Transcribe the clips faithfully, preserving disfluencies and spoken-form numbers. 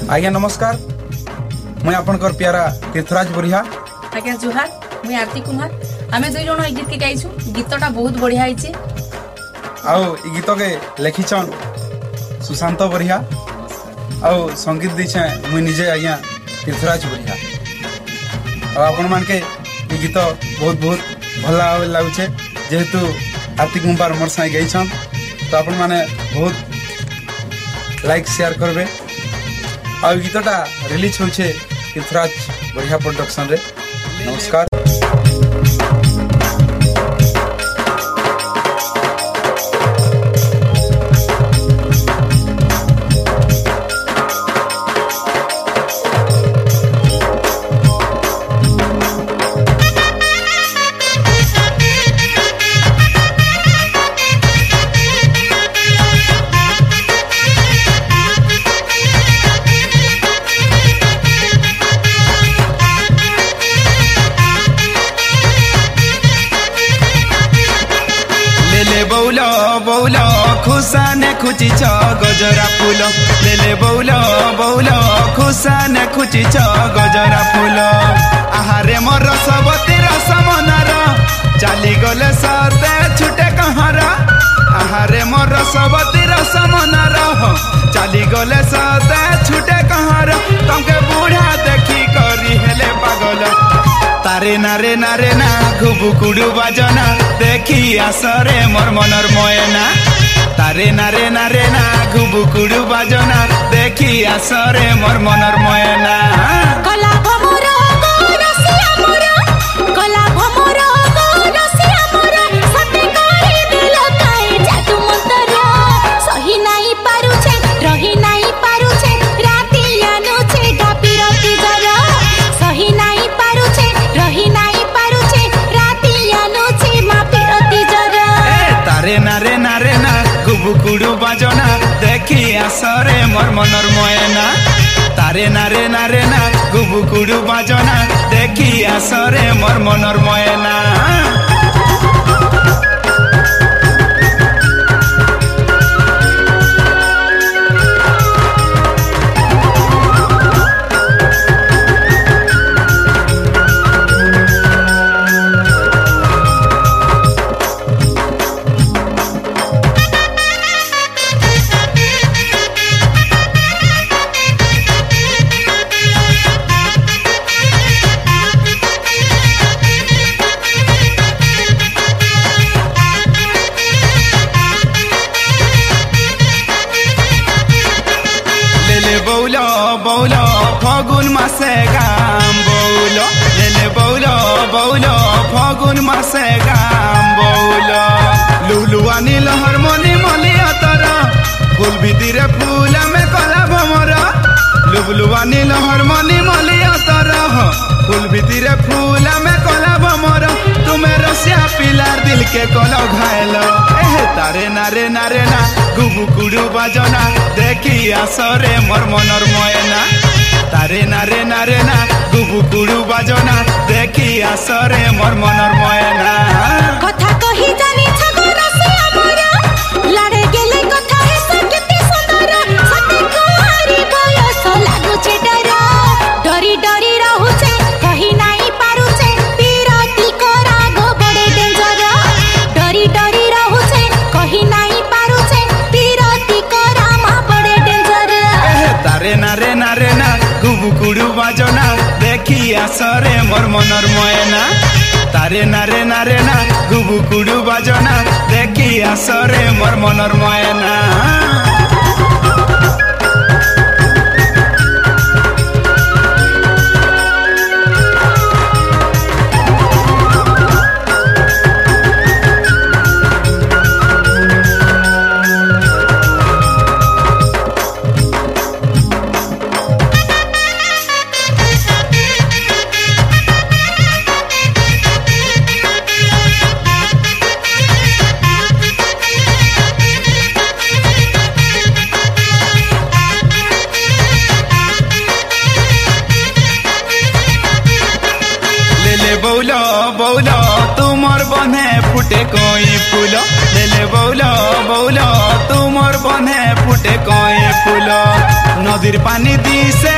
आज्ञा नमस्कार, मुझे आपनकर प्यारा तीर्थराज बरिहा। आज्ञा जुहार, मुझे आरती कुमार। आमे दुई जण गीत के गाइछु। गीतटा बहुत बढ़िया आइछि। आउ ई गीत के लिखिछन सुशांत बरिहा आउ संगीत दिछे मुई निजे आज्ञा तीर्थराज बरिहा। आ आपन मान के ई गीत बहुत बहुत भला लागुछे, जेहेतु आरती कुमार मोर संग गाइछन, तो आपन माने बहुत लाइक शेयर करबे। आ गीतटा रिलीज होछे तीर्थराज बरिहा प्रोडक्शन रे। नमस्कार। बौलो बौलो खुशाने खुची छ गजरा फूल लेले बौलो बौलो खुशाने खुची छ गजरा फूल आहारे मोर सबती रस मनार चाली गले सते छुटे कहरा आहारे मोर सबती रस मनार चाली गले सते छुटे कहरा तमके बूढ़ा देखी करी हेले पागल तारे नारे नारे ना घुबु कुडु बाजना देखी आसरे मोर मनर मयना तारे नारे नारे ना घुबु कुडु बाजना देखी आसरे मोर मनर मयना कला भमर रसिया मोर कला भमर रसिया मोर सते कहि दिल काई जादू मंतर सही नाही पारु छे रही नाही पारु छे राती आनु छे गापी राती जरा सही नाही पारु छे रही नाही पारु छे राती आनु छे मापी राती जरा तारे नारे नारे ना घुबु कुडु बाजना देखी आसरे मोर मनर मयना तारे नारे नारे ना घुबु कुडु बाजना देखी आसरे मोर मनर मयना बौलो बौलो फगुन मासे गाम बौलो लेले बौलो बौलो फगुन मासे गाम बौलो लुलुआ नील हारमोनी मलिया तरा फूल भितरे फूल में कला भमर लुलुआ नील हारमोनी मलिया तरा फूल भितरे फूल में कला भमर तुम्हें रसिया पिलार दिल के कलो घायलो ए तारे नारे नारे ना घुबु कुडु बाजना देखी आसरे मोर मनर मयना तारे नारे नारे ना घुबु कुडु बाजना देखी आसरे मोर मनर मयना कथा कहि जानी छगो रसिया मोर लाडे गेले कथा हे सकेते सुंदर सते कुआरी बयस लागु छे डर डरी डरी रहु छे कहि नाही पारु छे पीरती करा गो बड़े डेंजर डरी डरी रहु छे कहि नाही पारु छे पीरती करा मा बड़े डेंजर तारे नारे नारे ना घुबु कुडु बाजना देखी आसरे मोर मनर मयना तारे नारे नारे ना घुबु कुडु बाजना देखी आसरे मोर मनर मयना बौलो बौलो तुमर बने फुटे कोई फूल लेले बौलो बौलो तुमर बने फुटे कोई फूल नदीर पानी दिसे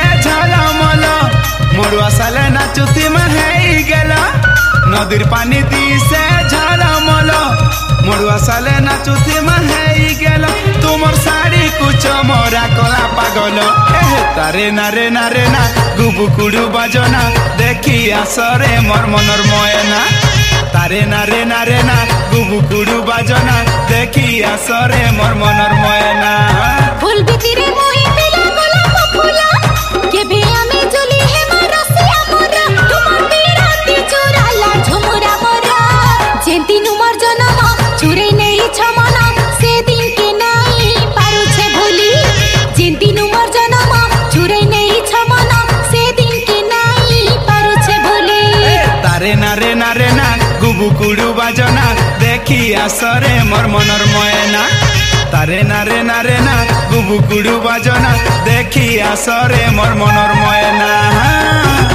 नाचुती में है गेला नदीर पानी दी से झलमल मड़ुआ साले नाचुती में है गेला तुमर साड़ी कुछ मोरा कला पागल तारे नारे नारे ना गुबु कुडु बाजना देखी आसरे मोर मनर मयना तारे नारे नारे ना गुबु कुडु बाजना देखी आसरे मोर मनर मयना फूल भितरे मोहि पिला गोलाप फूला केबे आमे जली हे मारसिया मोरा तुमर राती चुराला झुमुरा मोरा जेंती नुमर जनम चुरे नहीं छमना से दिन के नहीं पारु छे भूली जेंती नुमर जनम चुरे नहीं छमना से दिन के नहीं पारु छे भूली तारे नारे नारे ना गुबु कुडु बाजना देखी आसरे मोर मनर मयना तारे नारे नारे ना गुबु कुडु बाजना देखी आसरे मोर मनर मयना।